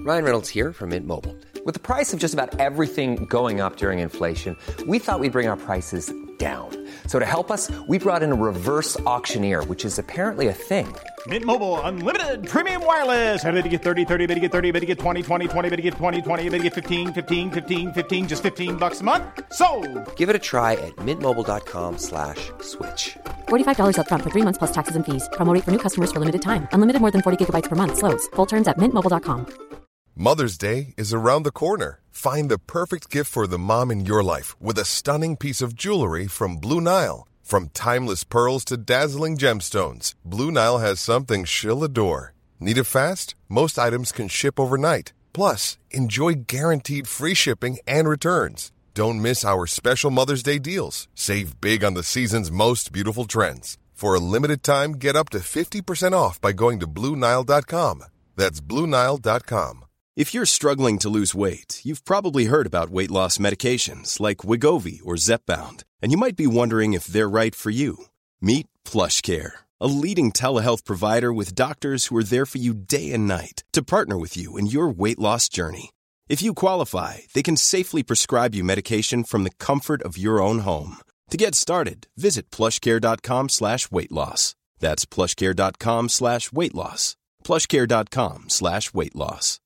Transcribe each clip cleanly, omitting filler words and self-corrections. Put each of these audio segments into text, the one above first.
Ryan Reynolds here from Mint Mobile. With the price of just about everything going up during inflation, we thought we'd bring our prices down. So to help us, we brought in a reverse auctioneer, which is apparently a thing. Mint Mobile Unlimited Premium Wireless. How to get 30, 30, bit to get 30, bit to get 20, 20, 20, bit to get 20, 20, bit to get 15, 15, 15, 15, just $15 a month? Sold! Give it a try at mintmobile.com/switch. $45 up front for 3 months plus taxes and fees. Promo rate for new customers for limited time. Unlimited more than 40 gigabytes per month. Slows full terms at mintmobile.com. Mother's Day is around the corner. Find the perfect gift for the mom in your life with a stunning piece of jewelry from Blue Nile. From timeless pearls to dazzling gemstones, Blue Nile has something she'll adore. Need it fast? Most items can ship overnight. Plus, enjoy guaranteed free shipping and returns. Don't miss our special Mother's Day deals. Save big on the season's most beautiful trends. For a limited time, get up to 50% off by going to BlueNile.com. That's BlueNile.com. If you're struggling to lose weight, you've probably heard about weight loss medications like Wegovy or Zepbound, and you might be wondering if they're right for you. Meet PlushCare, a leading telehealth provider with doctors who are there for you day and night to partner with you in your weight loss journey. If you qualify, they can safely prescribe you medication from the comfort of your own home. To get started, visit plushcare.com/weightloss. That's plushcare.com/weightloss. plushcare.com/weightloss.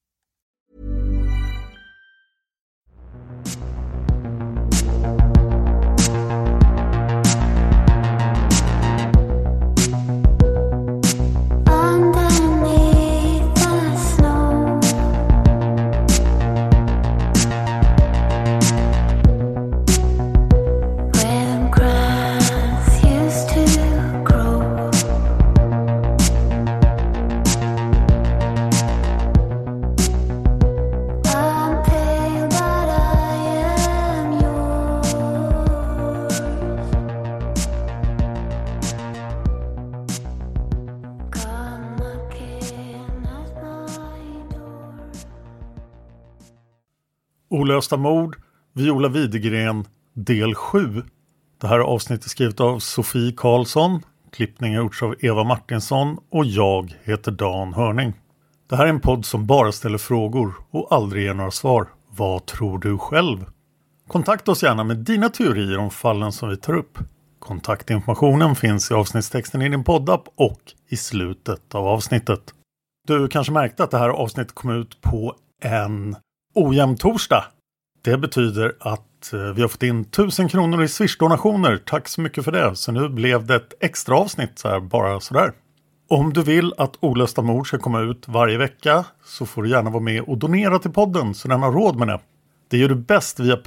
Olösta mord, Viola Widegren, del 7. Det här avsnittet är skrivet av Sofie Karlsson, klippning har gjorts av Eva Martinsson och jag heter Dan Hörning. Det här är en podd som bara ställer frågor och aldrig ger några svar. Vad tror du själv? Kontakta oss gärna med dina teorier om fallen som vi tar upp. Kontaktinformationen finns i avsnittstexten i din poddapp och i slutet av avsnittet. Du kanske märkte att det här avsnittet kom ut på en ojämn torsdag. Det betyder att vi har fått in 1000 kronor i Swish-donationer. Tack så mycket för det. Så nu blev det ett extra avsnitt så här, bara sådär. Om du vill att Olösta mord ska komma ut varje vecka så får du gärna vara med och donera till podden så den har råd med det. Det gör du bäst via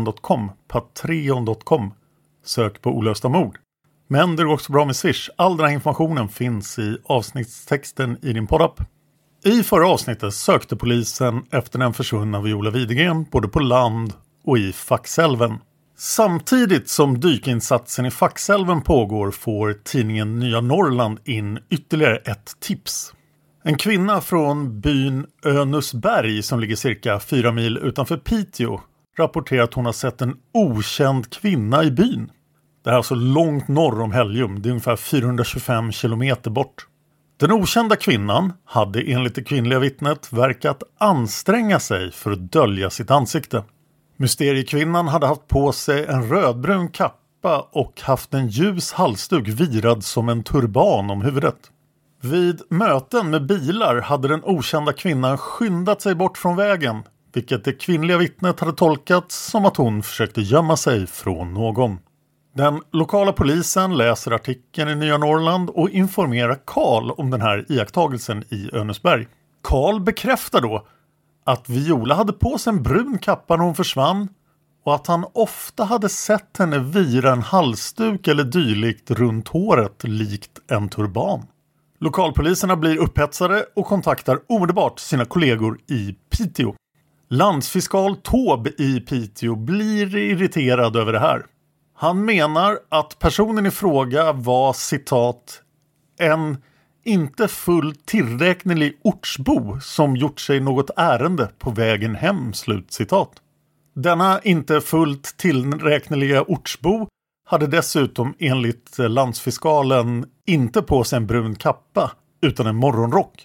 patreon.com. Sök på Olösta mord. Men det går också bra med Swish. All den här informationen finns i avsnittstexten i din poddapp. I förra avsnittet sökte polisen efter den försvunna Viola Widegren både på land och i Faxälven. Samtidigt som dykinsatsen i Faxälven pågår får tidningen Nya Norrland in ytterligare ett tips. En kvinna från byn Önusberg som ligger cirka 4 mil utanför Piteå rapporterar att hon har sett en okänd kvinna i byn. Det är alltså långt norr om Helgum, det är ungefär 425 kilometer bort. Den okända kvinnan hade enligt det kvinnliga vittnet verkat anstränga sig för att dölja sitt ansikte. Mysteriekvinnan hade haft på sig en rödbrun kappa och haft en ljus halsduk virad som en turban om huvudet. Vid möten med bilar hade den okända kvinnan skyndat sig bort från vägen, vilket det kvinnliga vittnet hade tolkat som att hon försökte gömma sig från någon. Den lokala polisen läser artikeln i Nya Norrland och informerar Karl om den här iakttagelsen i Önusberg. Karl bekräftar då att Viola hade på sig en brun kappa när hon försvann och att han ofta hade sett henne vira en halsduk eller dylikt runt håret likt en turban. Lokalpoliserna blir upphetsade och kontaktar omedelbart sina kollegor i Piteå. Landsfiskal Tåb i Piteå blir irriterad över det här. Han menar att personen i fråga var, citat, en inte fullt tillräknelig ortsbo som gjort sig något ärende på vägen hem, slutcitat. Denna inte fullt tillräkneliga ortsbo hade dessutom enligt landsfiskalen inte på sig en brun kappa utan en morgonrock.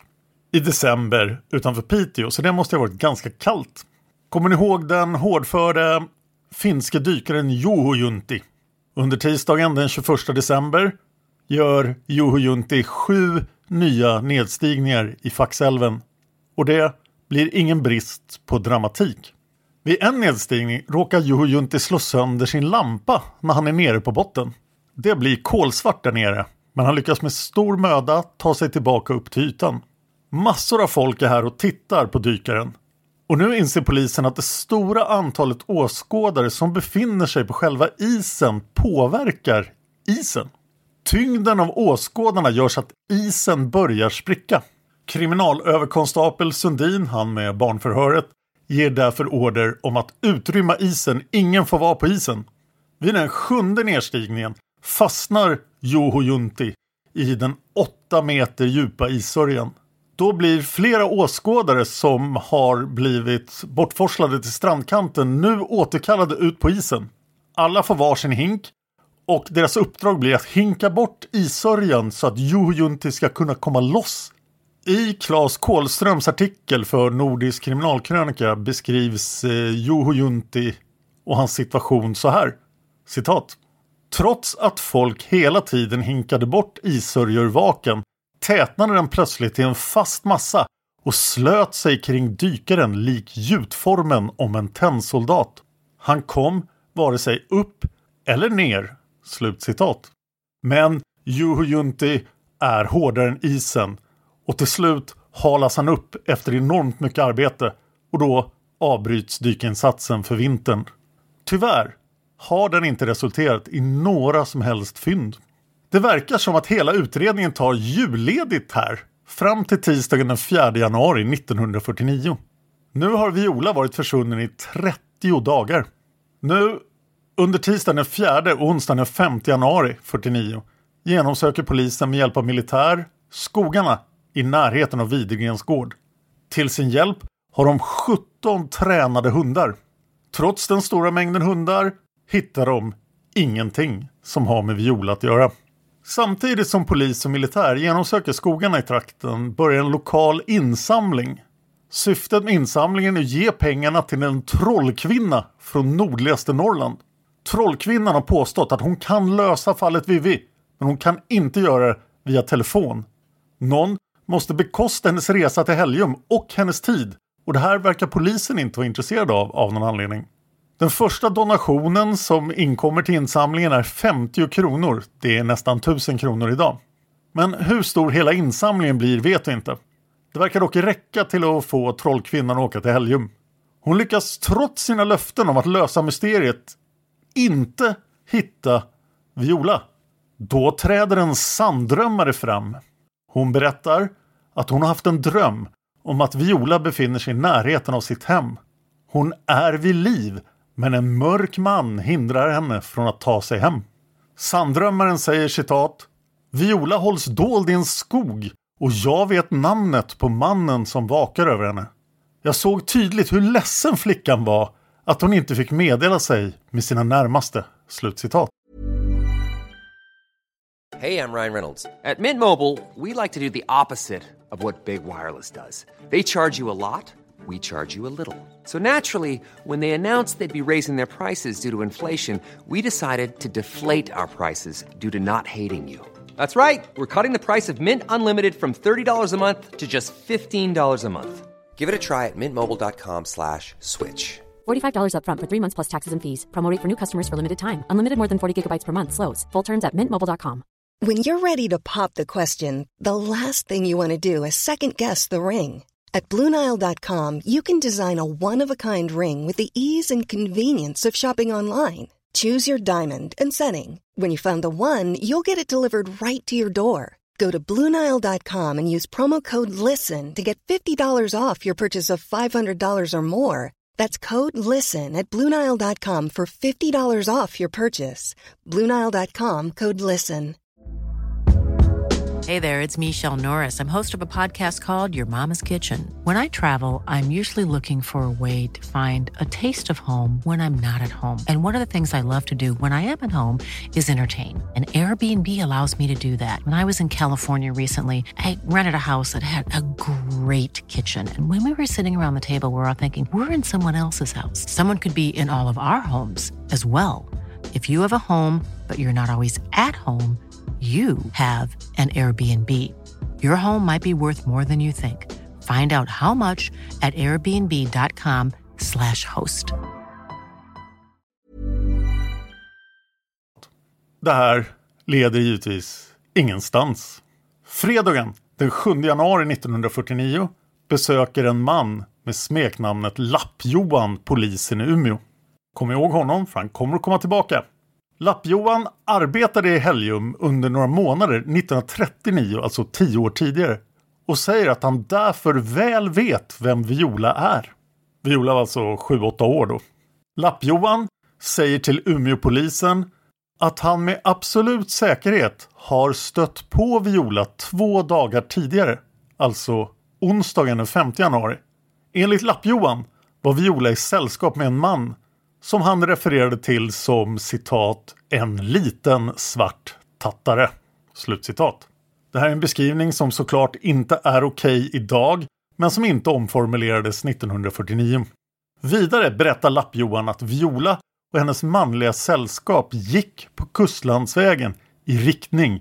i december utanför Piteå, så det måste ha varit ganska kallt. Kommer ni ihåg den hårdförde finske dykaren Juho Juntti? Under tisdagen den 21 december gör Juho Juntti 7 nya nedstigningar i Faxälven. Och det blir ingen brist på dramatik. Vid en nedstigning råkar Juho Juntti slå sönder sin lampa när han är nere på botten. Det blir kolsvart där nere, men han lyckas med stor möda ta sig tillbaka upp till ytan. Massor av folk är här och tittar på dykaren. Och nu inser polisen att det stora antalet åskådare som befinner sig på själva isen påverkar isen. Tyngden av åskådarna gör så att isen börjar spricka. Kriminalöverkonstapel Sundin, han med barnförhöret, ger därför order om att utrymma isen. Ingen får vara på isen. Vid den 7:e nedstigningen fastnar Juho Juntti i den 8 meter djupa issörjan. Då blir flera åskådare som har blivit bortforslade till strandkanten nu återkallade ut på isen. Alla får varsin hink och deras uppdrag blir att hinka bort issörjan så att Juho Juntti ska kunna komma loss. I Claes Kålströms artikel för Nordisk kriminalkrönika beskrivs Juho Juntti och hans situation så här. Citat. Trots att folk hela tiden hinkade bort issörjorvaken tätnade den plötsligt till en fast massa och slöt sig kring dykaren lik gjutformen om en tennsoldat. Han kom vare sig upp eller ner. Slutcitat. Men Juho Juntti är hårdare än isen och till slut halas han upp efter enormt mycket arbete och då avbryts dykinsatsen för vintern. Tyvärr har den inte resulterat i några som helst fynd. Det verkar som att hela utredningen tar julledigt här fram till tisdagen den 4 januari 1949. Nu har Viola varit försvunnen i 30 dagar. Nu under tisdagen den 4 och onsdagen den 5 januari 49 genomsöker polisen med hjälp av militär skogarna i närheten av Widegrens gård. Till sin hjälp har de 17 tränade hundar. Trots den stora mängden hundar hittar de ingenting som har med Viola att göra. Samtidigt som polis och militär genomsöker skogarna i trakten börjar en lokal insamling. Syftet med insamlingen är att ge pengarna till en trollkvinna från nordligaste Norrland. Trollkvinnan har påstått att hon kan lösa fallet Vivi, men hon kan inte göra det via telefon. Någon måste bekosta hennes resa till Helgum och hennes tid, och det här verkar polisen inte vara intresserad av någon anledning. Den första donationen som inkommer till insamlingen är 50 kronor. Det är nästan 1000 kronor idag. Men hur stor hela insamlingen blir vet vi inte. Det verkar dock räcka till att få trollkvinnan att åka till Helgum. Hon lyckas trots sina löften om att lösa mysteriet inte hitta Viola. Då träder en sanddrömmare fram. Hon berättar att hon har haft en dröm om att Viola befinner sig i närheten av sitt hem. Hon är vid liv, men en mörk man hindrar henne från att ta sig hem. Sanddrömmaren säger citat: Viola hålls dold i en skog och jag vet namnet på mannen som vakar över henne. Jag såg tydligt hur ledsen flickan var att hon inte fick meddela sig med sina närmaste. Slutcitat. Hey, I'm Ryan Reynolds. At Mint Mobile, we like to do the opposite of what Big Wireless does. They charge you a lot, we charge you a little. So naturally, when they announced they'd be raising their prices due to inflation, we decided to deflate our prices due to not hating you. That's right. We're cutting the price of Mint Unlimited from $30 a month to just $15 a month. Give it a try at mintmobile.com/switch. $45 up front for 3 months plus taxes and fees. Promo rate for new customers for limited time. Unlimited more than 40 gigabytes per month slows. Full terms at mintmobile.com. When you're ready to pop the question, the last thing you want to do is second-guess the ring. At BlueNile.com, you can design a one-of-a-kind ring with the ease and convenience of shopping online. Choose your diamond and setting. When you find the one, you'll get it delivered right to your door. Go to BlueNile.com and use promo code LISTEN to get $50 off your purchase of $500 or more. That's code LISTEN at BlueNile.com for $50 off your purchase. BlueNile.com, code LISTEN. Hey there, it's Michelle Norris. I'm host of a podcast called Your Mama's Kitchen. When I travel, I'm usually looking for a way to find a taste of home when I'm not at home. And one of the things I love to do when I am at home is entertain. And Airbnb allows me to do that. When I was in California recently, I rented a house that had a great kitchen. And when we were sitting around the table, we're all thinking, we're in someone else's house. Someone could be in all of our homes as well. If you have a home, but you're not always at home, you have an Airbnb. Your home might be worth more than you think. Find out how much at airbnb.com/host. Det här leder givetvis ingenstans. Fredagen den 7 januari 1949 besöker en man med smeknamnet Lapp-Johan polisen i Umeå. Kom ihåg honom, för han kommer att komma tillbaka. Lapp-Johan arbetade i Helgum under några månader 1939, alltså 10 år tidigare, och säger att han därför väl vet vem Viola är. Viola var alltså 7-8 år då. Lapp-Johan säger till Umeåpolisen att han med absolut säkerhet har stött på Viola 2 dagar tidigare, alltså onsdagen den 5 januari. Enligt Lapp-Johan var Viola i sällskap med en man som han refererade till som, citat, en liten svart tattare, slutcitat. Det här är en beskrivning som såklart inte är okej idag, men som inte omformulerades 1949. Vidare berättar Lapp-Johan att Viola och hennes manliga sällskap gick på Kustlandsvägen i riktning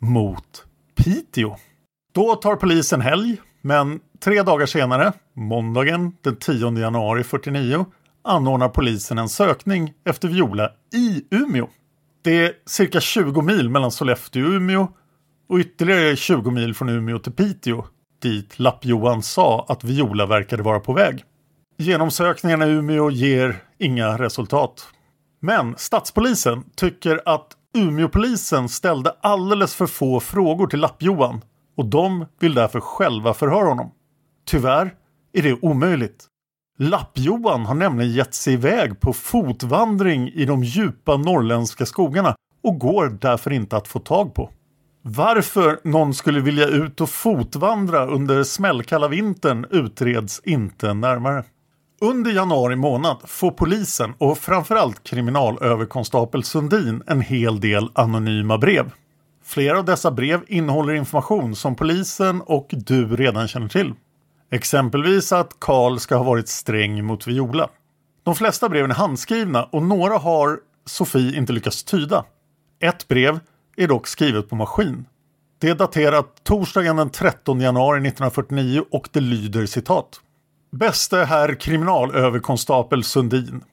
mot Piteå. Då tar polisen helg, men 3 dagar senare, måndagen den 10 januari 49, anordnar polisen en sökning efter Viola i Umeå. Det är cirka 20 mil mellan Sollefteå och Umeå och ytterligare 20 mil från Umeå till Piteå, dit Lapp-Johan sa att Viola verkade vara på väg. Genomsökningarna i Umeå ger inga resultat. Men stadspolisen tycker att Umeåpolisen ställde alldeles för få frågor till Lapp-Johan och de vill därför själva förhöra honom. Tyvärr är det omöjligt. Lapp-Johan har nämligen gett sig iväg på fotvandring i de djupa norrländska skogarna och går därför inte att få tag på. Varför någon skulle vilja ut och fotvandra under smällkalla vintern utreds inte närmare. Under januari månad får polisen och framförallt kriminalöverkonstapel Sundin en hel del anonyma brev. Flera av dessa brev innehåller information som polisen och du redan känner till. Exempelvis att Karl ska ha varit sträng mot Viola. De flesta breven är handskrivna och några har Sofie inte lyckats tyda. Ett brev är dock skrivet på maskin. Det är daterat torsdagen den 13 januari 1949 och det lyder, citat: Bäste herr kriminalöverkonstapel Sundin.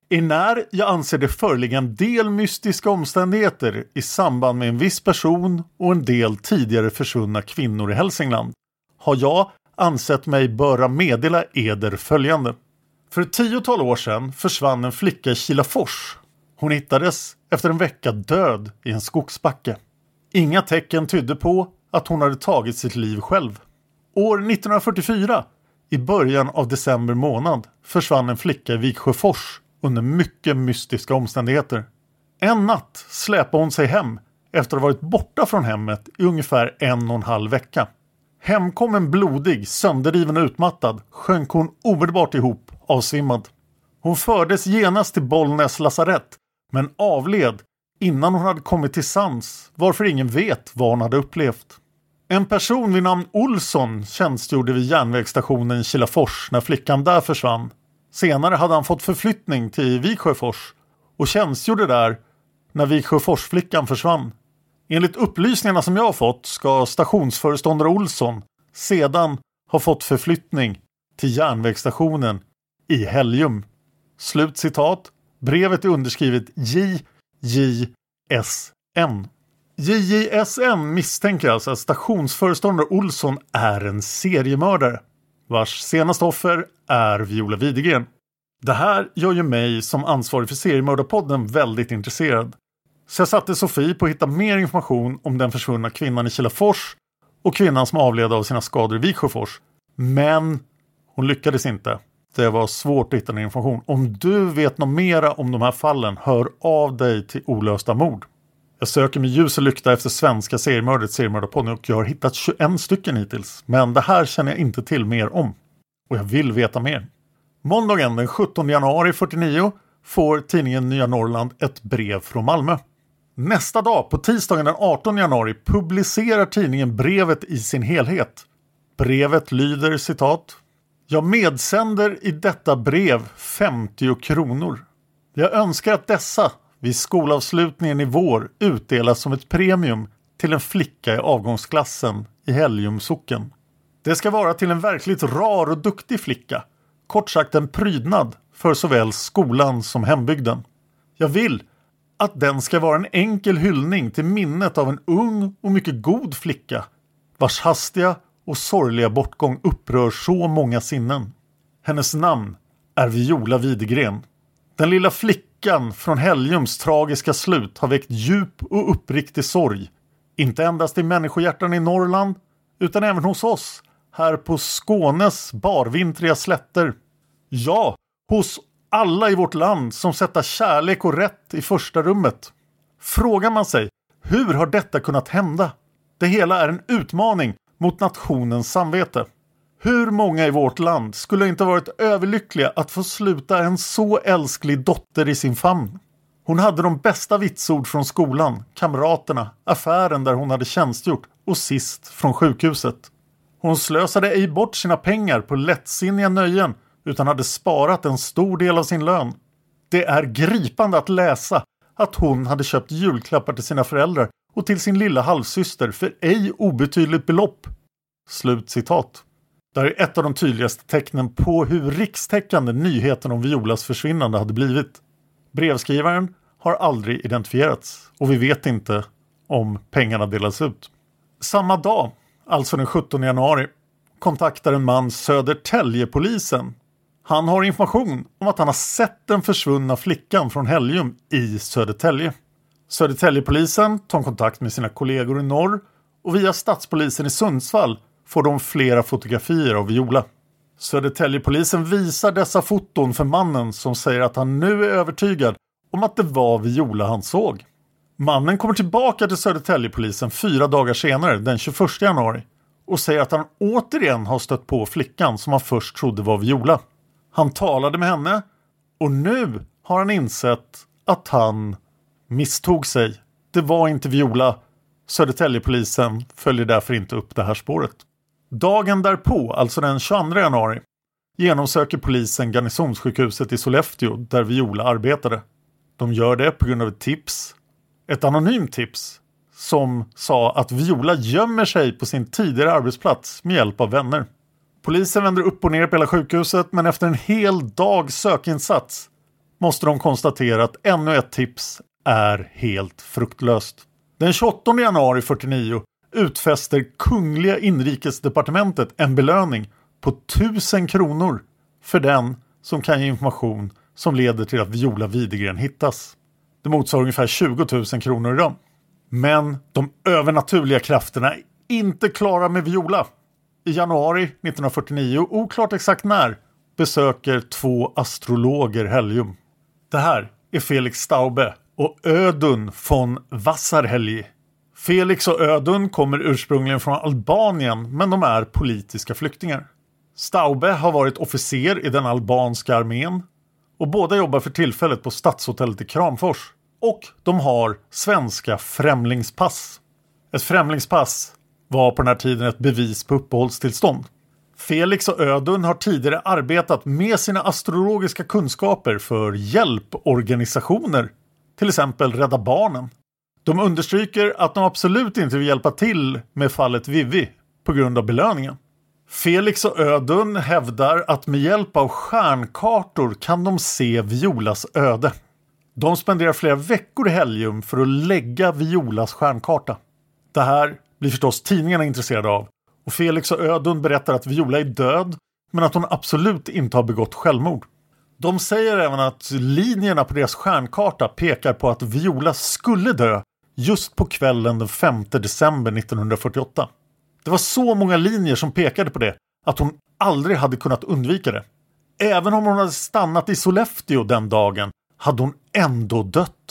När jag anser det föreligga en del mystiska omständigheter i samband med en viss person och en del tidigare försvunna kvinnor i Hälsingland har jag ansett mig böra meddela eder följande. För ett 10-tal år sedan försvann en flicka i Kilafors. Hon hittades efter en vecka död i en skogsbacke. Inga tecken tydde på att hon hade tagit sitt liv själv. År 1944, i början av december månad, försvann en flicka i Viksjöfors under mycket mystiska omständigheter. En natt släpade hon sig hem efter att ha varit borta från hemmet i ungefär 1,5 vecka. Hemkommen blodig, sönderriven och utmattad sjönk hon omedelbart ihop, avsvimmad. Hon fördes genast till Bollnäs lasarett men avled innan hon hade kommit till sans, varför ingen vet vad hon hade upplevt. En person vid namn Olsson tjänstgjorde vid järnvägsstationen Kilafors när flickan där försvann. Senare hade han fått förflyttning till Viksjöfors och tjänstgjorde där när Viksjöforsflickan försvann. Enligt upplysningarna som jag har fått ska stationsföreståndare Olsson sedan ha fått förflyttning till järnvägsstationen i Helgum. Slutcitat. Brevet är underskrivet JJSN. JJSN misstänker alltså att stationsföreståndare Olsson är en seriemördare, vars senaste offer är Viola Widegren. Det här gör ju mig som ansvarig för seriemördarpodden väldigt intresserad. Så jag satte Sofie på att hitta mer information om den försvunna kvinnan i Kilafors och kvinnan som avled av sina skador i Viksjöfors. Men hon lyckades inte. Det var svårt att hitta den information. Om du vet något mera om de här fallen, hör av dig till Olösta mord. Jag söker med ljus och lykta efter svenska seriemördarponny och jag har hittat 21 stycken hittills. Men det här känner jag inte till mer om. Och jag vill veta mer. Måndagen den 17 januari 49 får tidningen Nya Norrland ett brev från Malmö. Nästa dag, på tisdagen den 18 januari, publicerar tidningen brevet i sin helhet. Brevet lyder, citat: Jag medsänder i detta brev 50 kronor. Jag önskar att dessa vid skolavslutningen i vår utdelas som ett premium till en flicka i avgångsklassen i Helljumsocken. Det ska vara till en verkligt rar och duktig flicka. Kort sagt en prydnad för såväl skolan som hembygden. Jag vill att den ska vara en enkel hyllning till minnet av en ung och mycket god flicka vars hastiga och sorgliga bortgång upprör så många sinnen. Hennes namn är Viola Widegren. Den lilla flickan från Helljums tragiska slut har väckt djup och uppriktig sorg. Inte endast i människohjärtan i Norrland utan även hos oss här på Skånes barvintriga slätter. Ja, hos alla i vårt land som sätter kärlek och rätt i första rummet. Frågar man sig, hur har detta kunnat hända? Det hela är en utmaning mot nationens samvete. Hur många i vårt land skulle inte varit överlyckliga att få sluta en så älsklig dotter i sin famn? Hon hade de bästa vitsord från skolan, kamraterna, affären där hon hade tjänstgjort och sist från sjukhuset. Hon slösade ej bort sina pengar på lättsinniga nöjen utan hade sparat en stor del av sin lön. Det är gripande att läsa att hon hade köpt julklappar till sina föräldrar och till sin lilla halvsyster för ej obetydligt belopp. Slutcitat. Det är ett av de tydligaste tecknen på hur rikstäckande nyheten om Violas försvinnande hade blivit. Brevskrivaren har aldrig identifierats och vi vet inte om pengarna delas ut. Samma dag, alltså den 17 januari, kontaktar en man Södertäljepolisen. Han har information om att han har sett den försvunna flickan från Helljum i Södertälje. Södertäljepolisen tar kontakt med sina kollegor i norr och via stadspolisen i Sundsvall får de flera fotografier av Viola. Södertäljepolisen visar dessa foton för mannen som säger att han nu är övertygad om att det var Viola han såg. Mannen kommer tillbaka till Södertäljepolisen 4 dagar senare, den 21 januari, och säger att han återigen har stött på flickan som han först trodde var Viola. Han talade med henne och nu har han insett att han misstog sig. Det var inte Viola. Södertäljepolisen följer därför inte upp det här spåret. Dagen därpå, alltså den 22 januari, genomsöker polisen garnisonssjukhuset i Sollefteå där Viola arbetade. De gör det på grund av ett tips. Ett anonymt tips som sa att Viola gömmer sig på sin tidigare arbetsplats med hjälp av vänner. Polisen vänder upp och ner på hela sjukhuset men efter en hel dag sökinsats måste de konstatera att ännu ett tips är helt fruktlöst. Den 28 januari 49 utfäster Kungliga inrikesdepartementet en belöning på 1000 kronor för den som kan ge information som leder till att Viola Widegren hittas. Det motsvarar ungefär 20 000 kronor idag. Men de övernaturliga krafterna är inte klara med Viola. I januari 1949, oklart exakt när, besöker 2 astrologer Helljum. Det här är Felix Staube och Ödun von Wassarhelyi. Felix och Ödun kommer ursprungligen från Albanien men de är politiska flyktingar. Staube har varit officer i den albanska armén och båda jobbar för tillfället på Stadshotellet i Kramfors. Och de har svenska främlingspass. Ett främlingspass var på den här tiden ett bevis på uppehållstillstånd. Felix och Ödun har tidigare arbetat med sina astrologiska kunskaper för hjälporganisationer, till exempel Rädda Barnen. De understryker att de absolut inte vill hjälpa till med fallet Vivi på grund av belöningen. Felix och Ödun hävdar att med hjälp av stjärnkartor kan de se Violas öde. De spenderar flera veckor i Helljum för att lägga Violas stjärnkarta. Det här blir förstås tidningarna intresserade av. Och Felix och Ödun berättar att Viola är död men att hon absolut inte har begått självmord. De säger även att linjerna på deras stjärnkarta pekar på att Viola skulle dö just på kvällen den 5 december 1948. Det var så många linjer som pekade på det att hon aldrig hade kunnat undvika det. Även om hon hade stannat i Sollefteå den dagen hade hon ändå dött.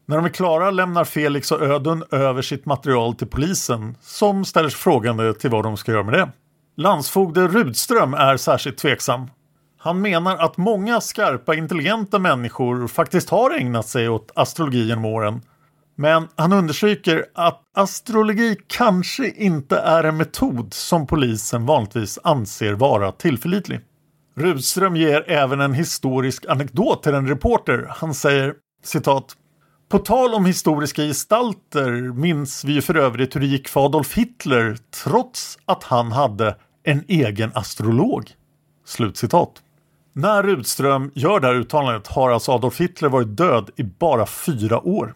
När de är klara lämnar Felix och Ödun över sitt material till polisen som ställer sig frågande till vad de ska göra med det. Landsfogde Rudström är särskilt tveksam. Han menar att många skarpa, intelligenta människor faktiskt har ägnat sig åt astrologi genom åren. Men han understryker att astrologi kanske inte är en metod som polisen vanligtvis anser vara tillförlitlig. Rudström ger även en historisk anekdot till en reporter. Han säger, citat: "På tal om historiska gestalter minns vi ju för övrigt hur det gick för Adolf Hitler trots att han hade en egen astrolog." Slutcitat. När Rudström gör det här uttalandet har alltså Adolf Hitler varit död i bara 4 år.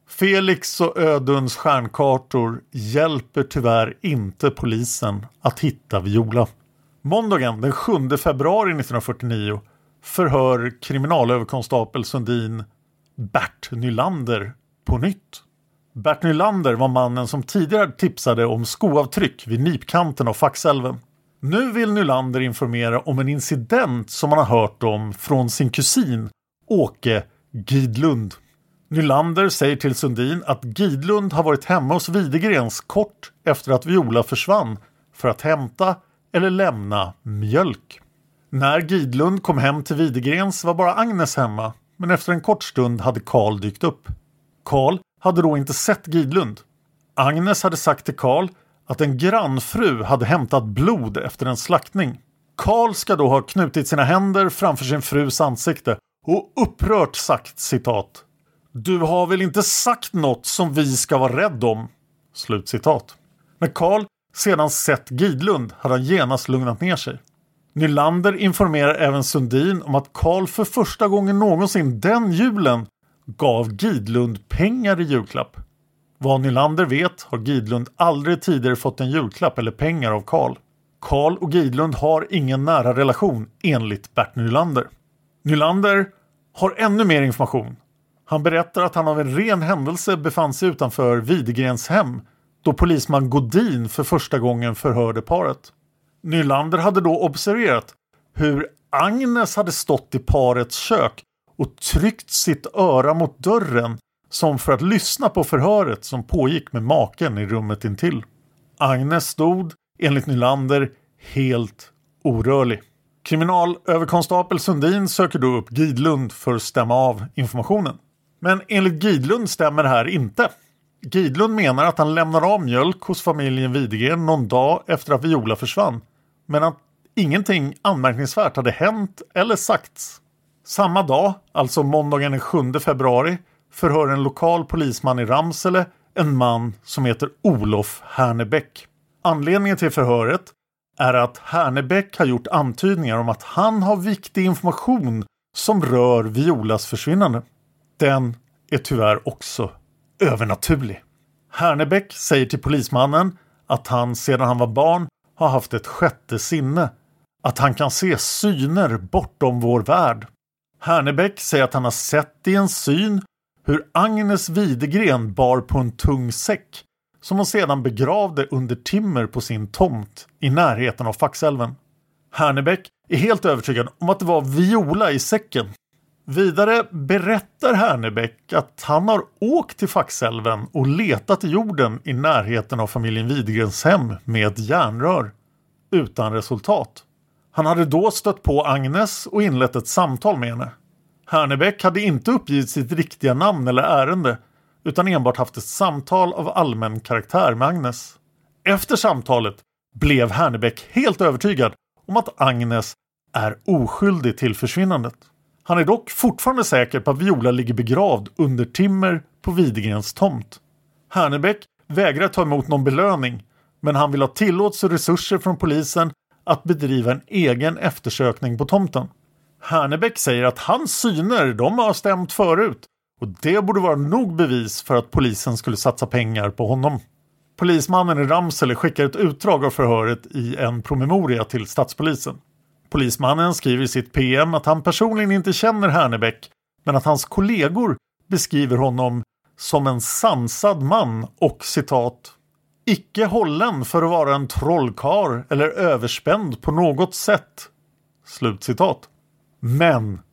Felix och Öduns stjärnkartor hjälper tyvärr inte polisen att hitta Viola. Måndagen den 7 februari 1949 förhör kriminalöverkonstapel Sundin Bert Nylander på nytt. Bert Nylander var mannen som tidigare tipsade om skoavtryck vid nipkanten av Faxälven. Nu vill Nylander informera om en incident som han har hört om från sin kusin Åke Gidlund. Nylander säger till Sundin att Gidlund har varit hemma hos Widegrens kort efter att Viola försvann för att hämta eller lämna mjölk. När Gidlund kom hem till Widegrens var bara Agnes hemma, men efter en kort stund hade Karl dykt upp. Karl hade då inte sett Gidlund. Agnes hade sagt till Karl att en grannfru hade hämtat blod efter en slaktning. Karl ska då ha knutit sina händer framför sin frus ansikte och upprört sagt, citat: "Du har väl inte sagt något som vi ska vara rädd om?" Slutcitat. När Karl sedan sett Gidlund hade han genast lugnat ner sig. Nylander informerar även Sundin om att Karl för första gången någonsin den julen gav Gidlund pengar i julklapp. Vad Nylander vet har Gidlund aldrig tidigare fått en julklapp eller pengar av Karl. Karl och Gidlund har ingen nära relation enligt Bert Nylander. Nylander har ännu mer information. Han berättar att han av en ren händelse befann sig utanför Widegrens hem då polisman Godin för första gången förhörde paret. Nylander hade då observerat hur Agnes hade stått i parets kök och tryckt sitt öra mot dörren som för att lyssna på förhöret som pågick med maken i rummet intill. Agnes stod, enligt Nylander, helt orörlig. Kriminalöverkonstapel Sundin söker då upp Gidlund för att stämma av informationen. Men enligt Gidlund stämmer det här inte. Gidlund menar att han lämnar av mjölk hos familjen Widegren någon dag efter att Viola försvann. Men att ingenting anmärkningsvärt hade hänt eller sagts. Samma dag, alltså måndagen den 7 februari, förhör en lokal polisman i Ramsele en man som heter Olof Härnebäck. Anledningen till förhöret är att Härnebäck har gjort antydningar om att han har viktig information som rör Violas försvinnande. Den är tyvärr också övernaturlig. Härnebäck säger till polismannen att han sedan han var barn har haft ett sjätte sinne. Att han kan se syner bortom vår värld. Härnebäck säger att han har sett i en syn hur Agnes Widegren bar på en tung säck som hon sedan begravde under timmer på sin tomt i närheten av Faxälven. Härnebäck är helt övertygad om att det var Viola i säcken. Vidare berättar Härnebäck att han har åkt till Faxälven och letat i jorden i närheten av familjen Widegrens hem med ett järnrör. Utan resultat. Han hade då stött på Agnes och inlett ett samtal med henne. Härnebäck hade inte uppgivit sitt riktiga namn eller ärende utan enbart haft ett samtal av allmän karaktär med Agnes. Efter samtalet blev Härnebäck helt övertygad om att Agnes är oskyldig till försvinnandet. Han är dock fortfarande säker på att Viola ligger begravd under timmer på Widegrens tomt. Härnebäck vägrar ta emot någon belöning, men han vill ha tillåtelse och resurser från polisen att bedriva en egen eftersökning på tomten. Härnebäck säger att hans syner de har stämt förut och det borde vara nog bevis för att polisen skulle satsa pengar på honom. Polismannen i Ramsele skickar ett utdrag av förhöret i en promemoria till stadspolisen. Polismannen skriver i sitt PM att han personligen inte känner Härnebäck men att hans kollegor beskriver honom som en sansad man och citat icke hållen för att vara en trollkar eller överspänd på något sätt. Slutcitat. Men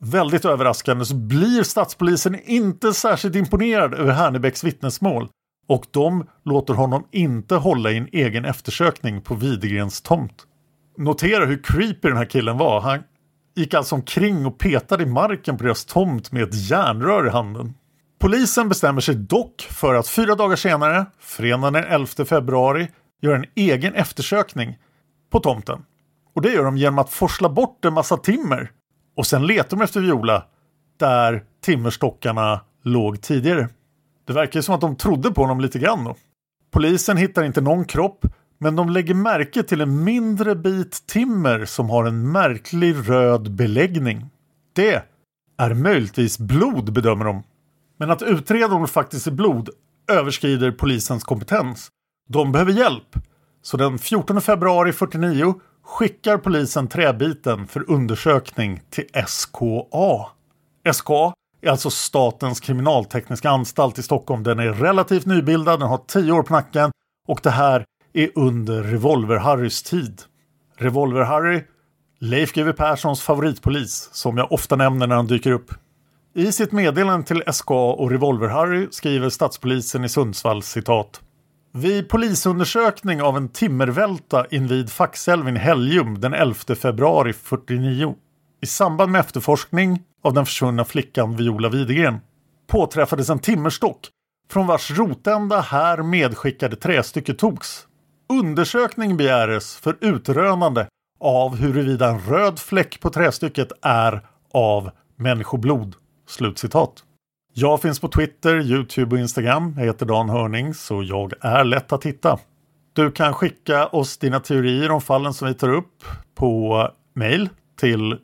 Väldigt överraskande så blir stadspolisen inte särskilt imponerad över Hernebäcks vittnesmål och de låter honom inte hålla i en egen eftersökning på Widegrens tomt. Notera hur creepy den här killen var. Han gick alltså omkring och petade i marken på deras tomt med ett järnrör i handen. Polisen bestämmer sig dock för att 4 dagar senare, fredagen den 11 februari, göra en egen eftersökning på tomten. Och det gör de genom att forsla bort en massa timmer. Och sen letar de efter Viola där timmerstockarna låg tidigare. Det verkar som att de trodde på honom lite grann då. Polisen hittar inte någon kropp, men de lägger märke till en mindre bit timmer som har en märklig röd beläggning. Det är möjligtvis blod, bedömer de. Men att utreda om det faktiskt är blod överskrider polisens kompetens. De behöver hjälp. Så den 14 februari 49 skickar polisen träbiten för undersökning till SKA. SKA är alltså Statens kriminaltekniska anstalt i Stockholm. Den är relativt nybildad, den har 10 år på nacken och det här är under Revolver-Harrys tid. Revolver-Harry, Leif GW Perssons favoritpolis, som jag ofta nämner när han dyker upp. I sitt meddelande till SKA och Revolver-Harry skriver stadspolisen i Sundsvall, citat: vid polisundersökning av en timmervälta invid Faxälven i Helgum den 11 februari 49 i samband med efterforskning av den försvunna flickan Viola Widegren påträffades en timmerstock från vars rotända här medskickade trästycke togs. Undersökning begäres för utrönande av huruvida en röd fläck på trästycket är av människoblod. Slutcitat. Jag finns på Twitter, YouTube och Instagram. Jag heter Dan Hörning, så jag är lätt att hitta. Du kan skicka oss dina teorier om fallen som vi tar upp på mail till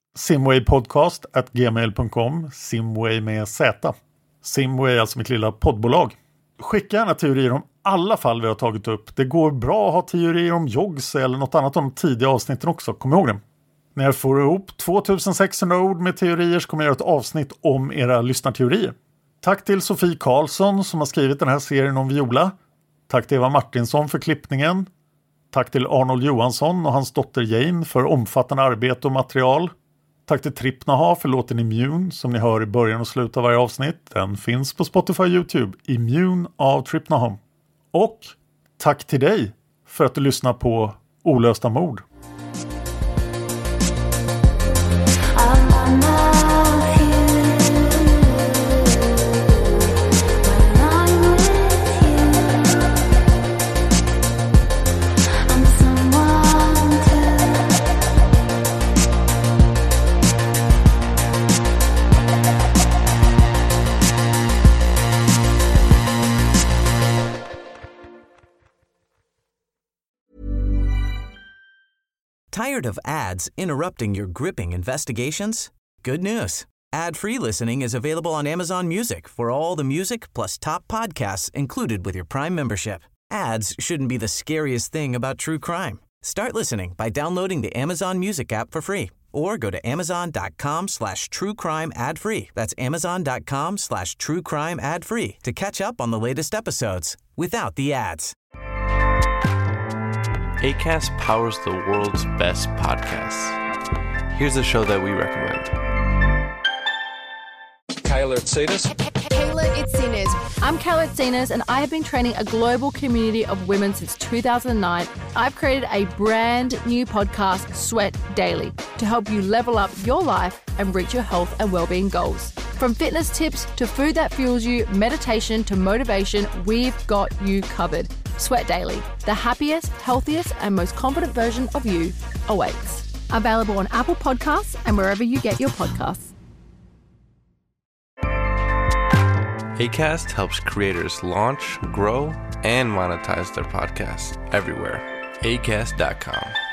simwaypodcast@gmail.com. Simway med Z. Simway är alltså mitt lilla poddbolag. Skicka gärna teorier om alla fall vi har tagit upp. Det går bra att ha teorier om jogs eller något annat om de tidiga avsnitten också. Kom ihåg det. När jag får ihop 2600 ord med teorier så kommer jag göra ett avsnitt om era lyssnarteorier. Tack till Sofie Karlsson som har skrivit den här serien om Viola. Tack till Eva Martinsson för klippningen. Tack till Arnold Johansson och hans dotter Jane för omfattande arbete och material. Tack till Trippnaha för låten Immune som ni hör i början och slutet av varje avsnitt. Den finns på Spotify och YouTube. Immune av Trippnaha. Och tack till dig för att du lyssnar på Olösta mord. Tired of ads interrupting your gripping investigations? Good news. Ad-free listening is available on Amazon Music for all the music plus top podcasts included with your Prime membership. Ads shouldn't be the scariest thing about true crime. Start listening by downloading the Amazon Music app for free or go to amazon.com/truecrime ad-free. That's amazon.com/truecrime ad-free to catch up on the latest episodes without the ads. Acast powers the world's best podcasts. Here's a show that we recommend. Kayla Itsinas. Kayla Itsinas. I'm Kayla Itsinas and I have been training a global community of women since 2009. I've created a brand new podcast, Sweat Daily, to help you level up your life and reach your health and well-being goals. From fitness tips to food that fuels you, meditation to motivation, we've got you covered. Sweat Daily, the happiest, healthiest, and most confident version of you awaits. Available on Apple Podcasts and wherever you get your podcasts. Acast helps creators launch, grow, and monetize their podcasts everywhere. Acast.com.